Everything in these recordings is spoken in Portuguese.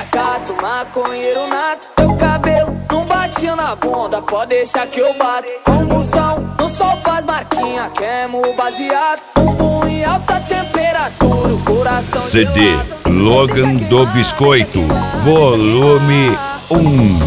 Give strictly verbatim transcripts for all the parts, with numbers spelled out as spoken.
marcado, maconheiro nato. Teu cabelo não batia na bunda, pode deixar que eu bato. Combustão, no sol faz marquinha, queimo baseado. Bumbum em alta temperatura, o coração C D gelado. Logan do Biscoito, volume um.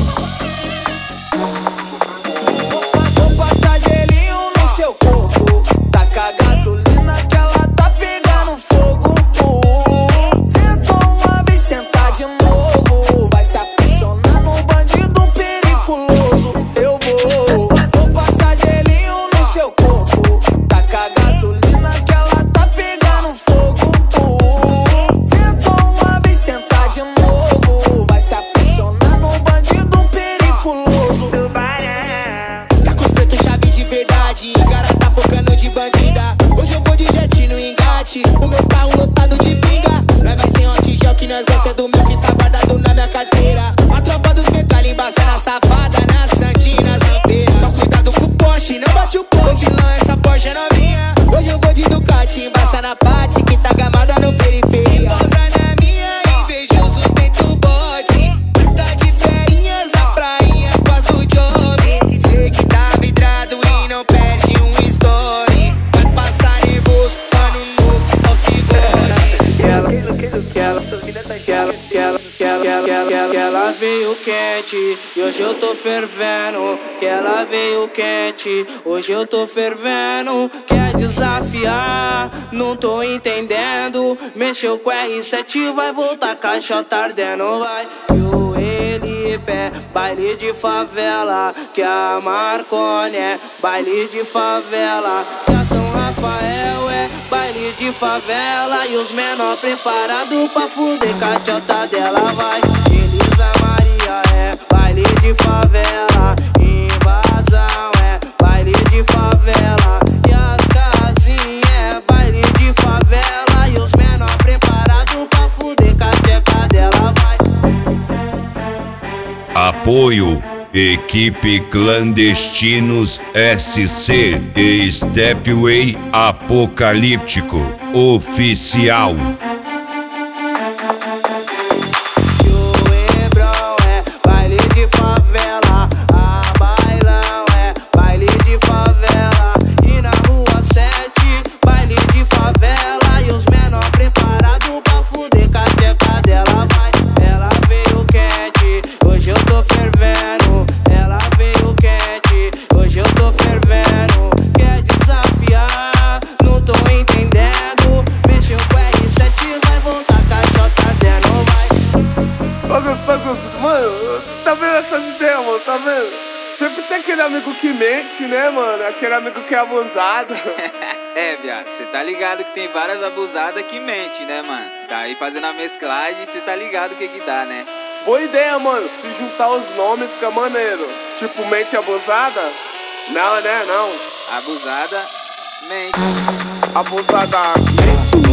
Vou passar gelinho no seu corpo, taca gasolina que ela tá pegando fogo. Sentou uma vez, sentar de novo, vai se apaixonar num bandido periculoso. Eu vou, vou passar gelinho no seu corpo, taca gasolina que ela tá pegando fogo. Sentou uma vez, sentar de novo, vai se apaixonar num bandido periculoso. Tá com os pretos chave de verdade, cara tá focando de bandida. Hoje eu vou de jet no engate, o meu carro lotado de pinga. Nós vai sem hot gel que nós gosta do meu que tá guardado na minha carteira. A tropa dos metralha embaçando a safada na Santina, Zampeira. Então cuidado com o Porsche, não bate o pô, vilão, essa Porsche é novinha. Hoje eu vou de Ducati, embaça na Pati que tá gamada no periferia. Pausa na minha, invejoso feito bode. Tá de ferinhas na prainha, faz o job. Sei que tá vidrado e não perde um story. Vai passar nervoso, ano novo, aos bigodes. Que ela, que ela, que ela, que ela, que ela, que ela, que ela, que ela veio quente e hoje eu tô fervendo. Que ela veio quente, hoje eu tô fervendo. Quer desafiar, não tô entendendo. Mexeu com R sete, vai voltar caixota ardendo, vai. Eu, ele e pé, baile de favela. Que a Marconi é baile de favela. Que a São Rafael é baile de favela. E os menor preparados pra fuder caixota dela, vai. Elisa Maria é baile de favela. Invasão é baile de favela. E as casinhas é baile de favela. E os menor preparados pra fuder caixota dela, vai. Apoio Equipe Clandestinos S C e Stepway Apocalíptico Oficial. Mano, tá vendo essas ideias, mano? Tá vendo? Sempre tem aquele amigo que mente, né, mano? Aquele amigo que é abusado. É, viado, cê tá ligado que tem várias abusadas que mente, né, mano? Daí fazendo a mesclagem, cê tá ligado o que que dá, né? Boa ideia, mano. Se juntar os nomes fica maneiro. Tipo, mente abusada? Não, né? Não. Abusada, mente. Abusada, mente.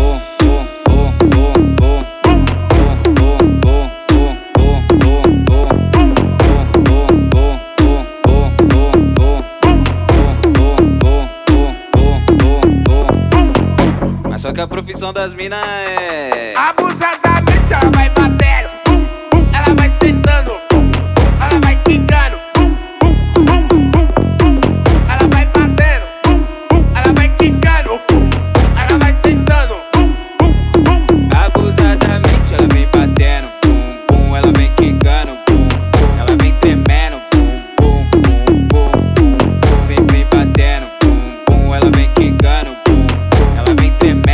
Só que a profissão das minas é... Abusadamente ela vai batendo, bum, bum, ela vai sentando, bum, bum, ela vai quicando, bum, bum, bum, bum, bum, ela vai batendo, bum, bum, ela vai quicando, bum, bum, ela vai sentando, bum, bum, bum. Abusadamente ela vem batendo, bum, bum, ela vem quicando, bum, bum, ela vem tremendo, bum, bum, bum, bum, bum, bum, vem, vem batendo, bum, bum, ela vem quicando, bum, bum, ela vem tremendo.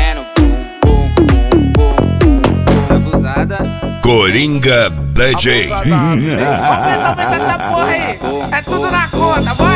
Coringa D J. Vamos ver essa porra aí. É tudo na conta.